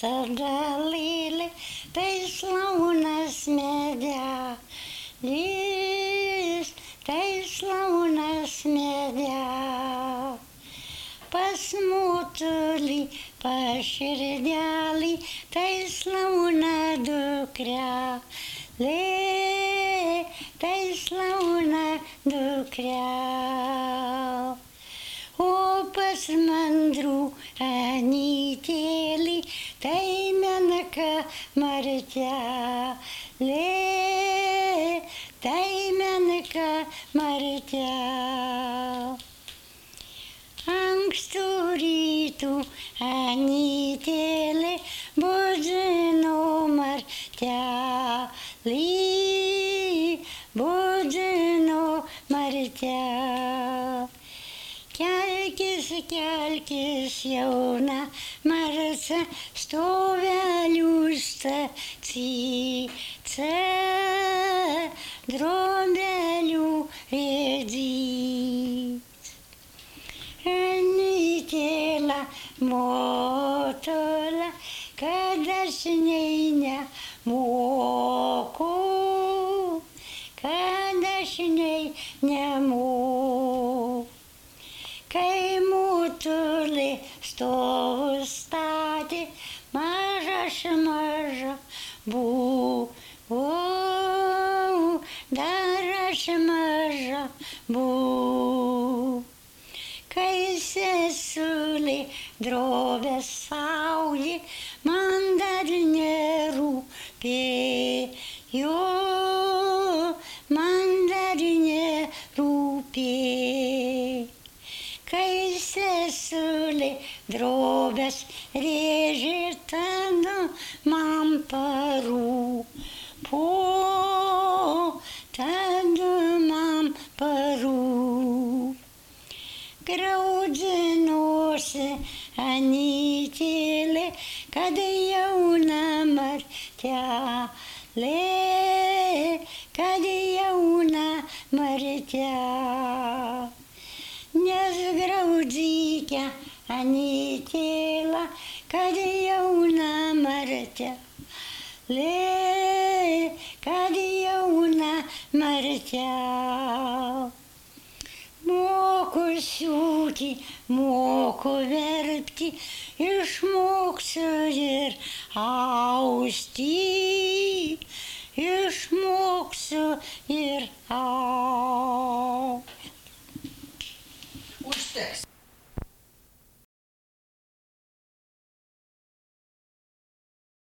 Sadalėlė, tai slaunas medelis, tai slaunas medelis. Pas motulį, pas širdelį, tai slauna dukrelė, tai slauna dukrelė. O pas mandrų anytėlį, tai menka martelė, tai menka martelė. Ankstų rytų anytėlė budžino martelį, budžino martelį. Kelkis, kelkis, jauna marse, stovelių stacyce, drobelių rėdzyt. Anytėla, motola, kad aš nei nemoku, kad aš nei nemoku. Kai motulė stovų statė, maža buvau, dar aš maža buvau. Kai sesulė drobę saujė, man dar nerūpėjo, man dar nerūpėjo. Kai sesulė drobės rėžė, tada man parūpo, tada man parūpo. Graudžinuosi anytėlė, kad jauna martelė, kad jauna martelė. Nes graudzykia anytėla, kad jauna martelė, kad jauna martelė. Moku siūti, moku verpti, išmoksiu ir austi, išmoksiu ir austi. Užteks.